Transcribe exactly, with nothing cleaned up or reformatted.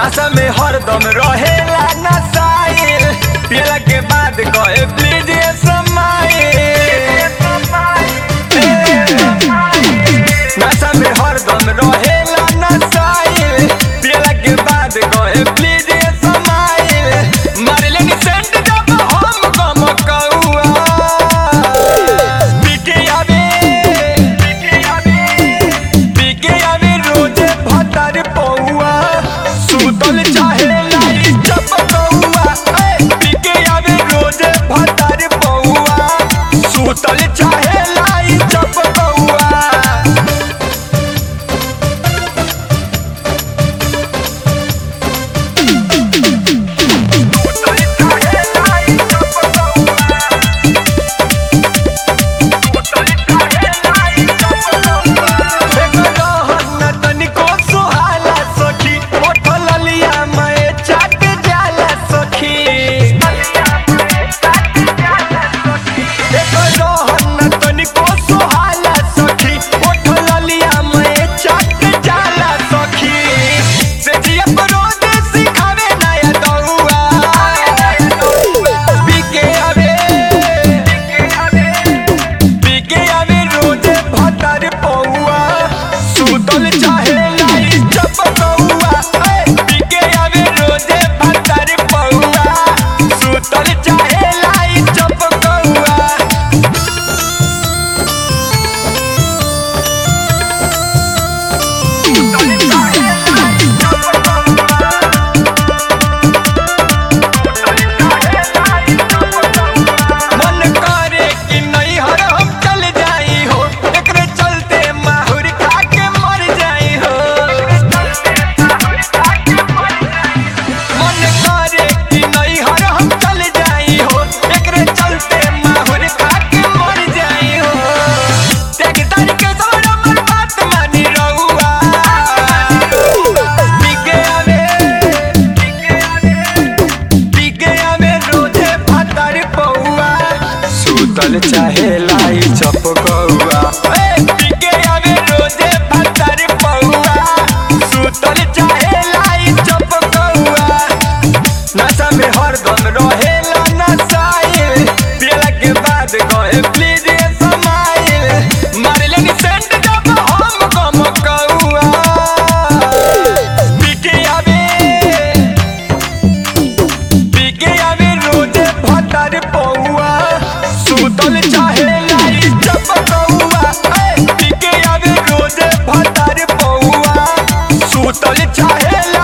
नशा में हरदम रहेला नशाइल, पियला के बाद कहे प्लीज स्माइल। नशा में हरदम रहेला नशाइल, पियला के बाद कहे प्लीज स्माइल। मारले नी सेंट जब हम गम कौआ, पीके आवे पीके आवे रोजे भतर पौआ, सुतल चाहे लाई जब कौआ। पीके आवे रोजे भतर पौआ, सुतल चाहे लाई जब कौआ। सुतल चाहे लाई जब कौआ, पीके आवे रोजे भतर पौआ, सुतल चाहे लाई जब कौआ। मन करे कि नहीं हर हम चल जाई हो, एकरे चलते माहुर खा के मर जाई हो। मन करे कि नहीं हर हम चल जाई हो, एकरे चलते माहुर खा के मर जाई हो। त्याग तारी के सवर हमर बात मानी रहुआ, पीके आवे पीके आवे रोजे भतर पौआ, सुतल चाहे लाई चप कौआ। पीके आवे रोजे भतर पौआ, सुतल चाहे लाई चप कौआ। नशा में हरदम रहेला नशाइल, पियला के बाद कहे प्लीज स्माइल। मारले नी सेंट जब हम गम कौआ, पीके आवे पीके आवे रोजे भतर पौआ, सुतल चाहे लाई जब कौआ। पीके आवे रोजे भतर पौआ, सुतल चाहे